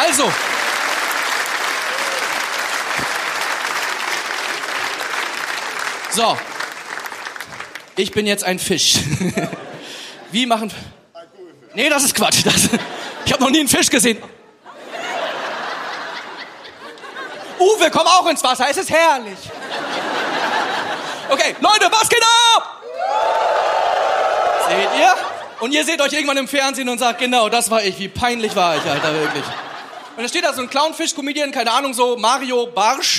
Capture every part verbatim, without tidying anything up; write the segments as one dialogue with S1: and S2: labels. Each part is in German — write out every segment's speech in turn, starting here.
S1: Also. So. Ich bin jetzt ein Fisch. Wie machen... Nee, das ist Quatsch. Das... Ich habe noch nie einen Fisch gesehen. Uwe, komm auch ins Wasser, es ist herrlich. Okay, Leute, was geht ab? Seht ihr? Und ihr seht euch irgendwann im Fernsehen und sagt, genau, das war ich. Wie peinlich war ich, Alter, wirklich. Und da steht da so ein Clownfisch-Comedian, keine Ahnung, so Mario Barsch.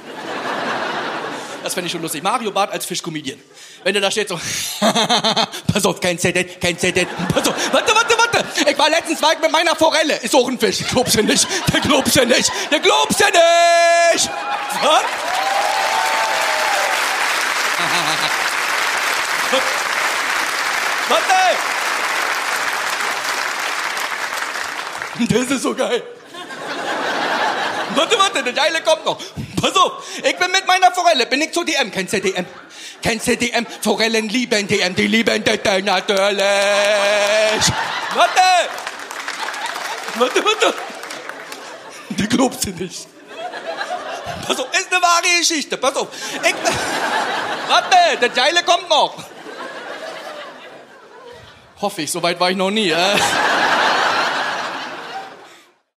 S1: Das fände ich schon lustig. Mario Barth als Fisch-Comedian. Wenn der da steht so, pass auf, kein Z D, kein Z D, pass auf, warte, warte, warte. Ich war letztens weit mit meiner Forelle. Ist auch ein Fisch. Glaubst du nicht? Der glaubst du nicht. Der glaubst du nicht. Was? Warte. Das ist so geil. Warte, warte, der Geile kommt noch. Pass auf, ich bin mit meiner Forelle, bin ich zu D M, kein Z D M. Kein Z D M, Forellen lieben D M, die lieben D D natürlich. Warte. Warte, warte. Die glaubst du nicht. Pass auf, ist eine wahre Geschichte, pass auf. Ich, warte, der Geile kommt noch. Hoffe ich, so weit war ich noch nie. Äh.